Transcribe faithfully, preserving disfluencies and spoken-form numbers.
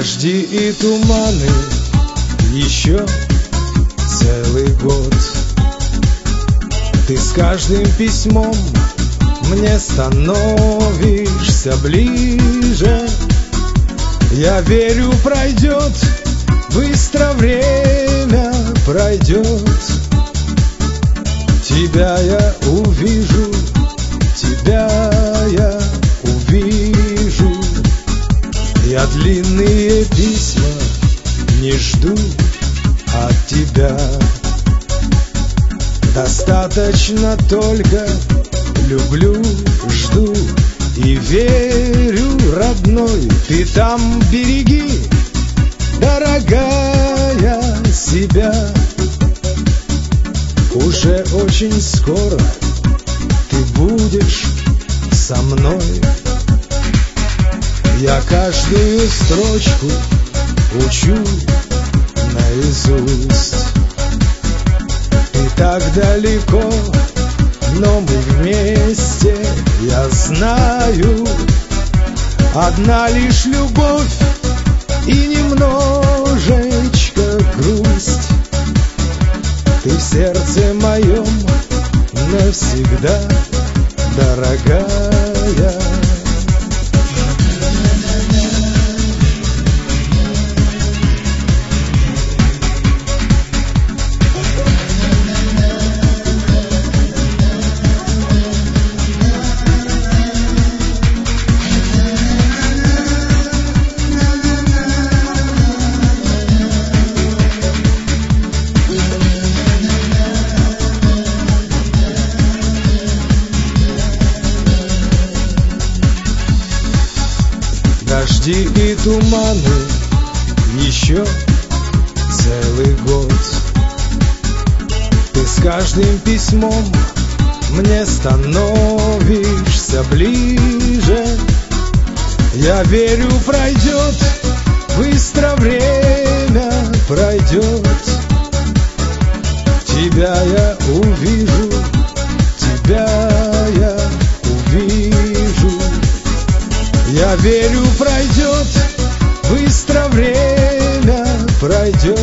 Дожди и туманы еще целый год. Ты с каждым письмом мне становишься ближе. Я верю, пройдет, быстро время пройдет. Тебя я увижу, тебя я увижу. Я длинные письма не жду от тебя. Достаточно только люблю, жду и верю, родной. Ты там береги, дорогая, себя. Уже очень скоро ты будешь со мной. Я каждую строчку учу наизусть. Ты так далеко, но мы вместе, я знаю. Одна лишь любовь и немножечко грусть. Ты в сердце моем навсегда, дорогая. Дожди и туманы еще целый год. Ты с каждым письмом мне становишься ближе. Я верю, пройдет, быстро время пройдет. Тебя я увижу, тебя я увижу. Я верю, пройдет, быстро время пройдет.